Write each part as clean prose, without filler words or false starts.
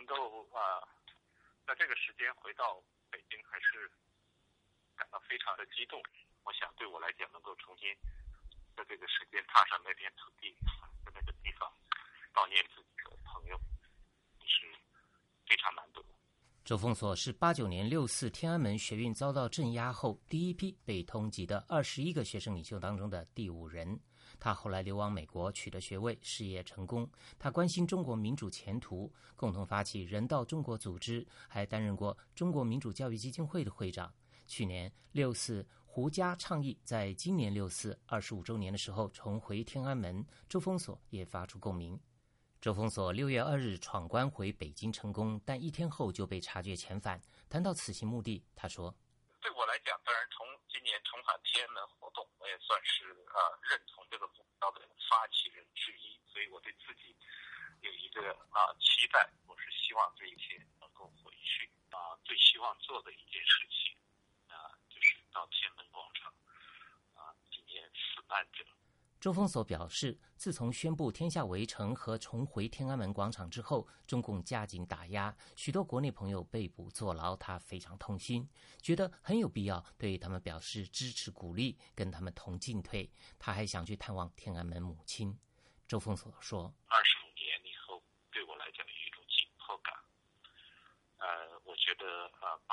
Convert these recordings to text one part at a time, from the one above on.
够在这个时间回到北京，还是感到非常的激动。我想对我来讲，能够重新在这个时间踏上那片土地，在那个地方悼念自己的朋友，是非常难得。 周峰锁是89年6·4天安门学运遭到镇压后第一批被通缉的21个学生领袖当中的第5人。他后来流亡美国，取得学位，事业成功。他关心中国民主前途，共同发起人道中国组织，还担任过中国民主教育基金会的会长。去年6·4胡家倡议在今年6·4 25周年的时候重回天安门，周峰锁也发出共鸣。周峰锁6月2日闯关回北京成功，但1天后就被察觉遣返。谈到此行目的，他说：“ 对我来讲，当然今年重返天安门活动，我也算是认同这个目标的发起人之一，所以我对自己有一个期待，我是希望这一天能够回去。最希望做的一件事情就是到天安门广场纪念死难者。” 周峰锁表示，自从宣布天下围城和重回天安门广场之后，中共加紧打压，许多国内朋友被捕坐牢，他非常痛心，觉得很有必要对他们表示支持鼓励，跟他们同进退。他还想去探望天安门母亲。周峰锁说 ，25年以后对我来讲有一种紧迫感。我觉得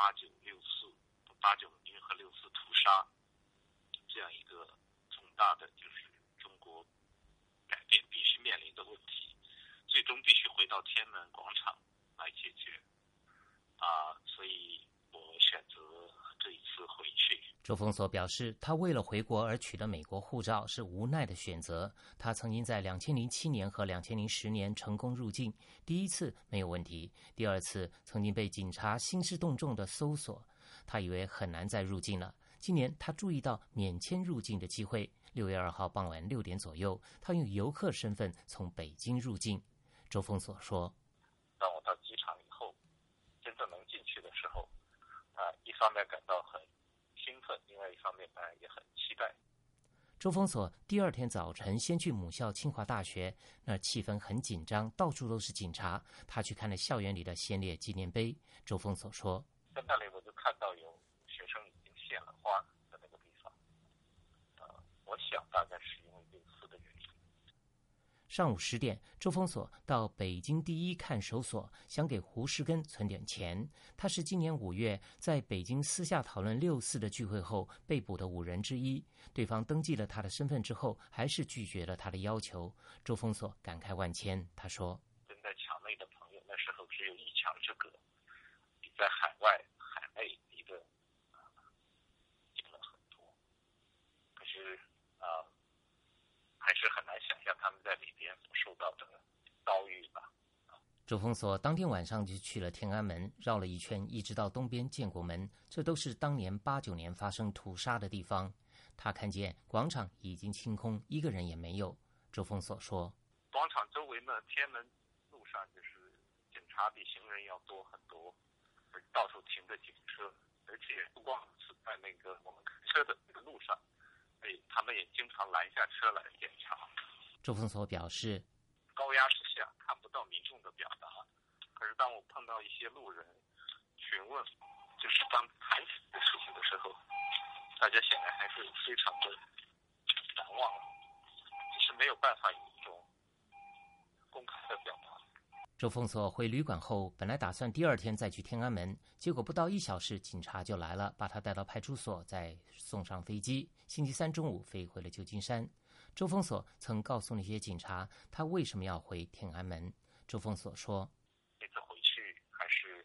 89和64屠杀这样一个重大的就是中国改变必须面临的问题，最终必须回到天安门广场来解决。所以我选择这一次回去。 周峰锁表示，他为了回国而取得美国护照是无奈的选择。他曾经在2007年和2010年成功入境，第一次没有问题，第二次曾经被警察兴师动众的搜索，他以为很难再入境了。今年他注意到免签入境的机会，6月2号傍晚6点左右，他用游客身份从北京入境。周峰锁说， 当我到机场以后，真正能进去的时候，一方面感到很兴奋，另外一方面也很期待。 周峰锁第2天早晨先去母校清华大学，那儿气氛很紧张，到处都是警察。他去看了校园里的先烈纪念碑。周峰锁说， 在那里我就看到有学生已经献了花在那个地方。我想大概是因为6·4的原因。 上午10点，周峰锁到北京第一看守所，想给胡适根存点钱。他是今年5月在北京私下讨论6·4的聚会后被捕的5人之一。对方登记了他的身份之后，还是拒绝了他的要求。周峰锁感慨万千，他说：“ 人在墙内的朋友，那时候只有一墙之隔，比在海外海内离得近了很多。可是还是很难想象他们在里边所受到的遭遇吧。” 周峰锁当天晚上就去了天安门，绕了一圈，一直到东边建国门，这都是当年89年发生屠杀的地方。他看见广场已经清空，一个人也没有。周峰锁说， 广场周围呢，天安门路上就是警察比行人要多很多，到处停着警车，而且不光是在那个我们开车的那个路上，他们也经常拦下车来检查。 周峰锁表示， 高压之下看不到民众的表达，可是当我碰到一些路人询问，就是当谈起这个事情的时候，大家显然还是非常的难忘，只是没有办法有一种公开的表达。 周峰锁回旅馆后，本来打算第2天再去天安门，结果不到1小时，警察就来了，把他带到派出所，再送上飞机。星期3中午飞回了旧金山。周峰锁曾告诉那些警察，他为什么要回天安门。周峰锁说， 这次回去还是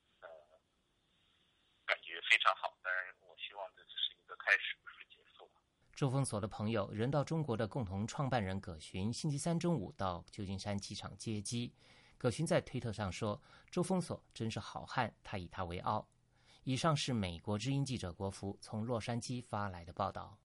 感觉非常好，当然我希望这只是一个开始，不是结束。 周峰锁的朋友人道中国的共同创办人葛寻星期3中午到旧金山机场接机。葛寻在推特上说，周峰锁真是好汉，他以他为傲。以上是美国之音记者国福从洛杉矶发来的报道。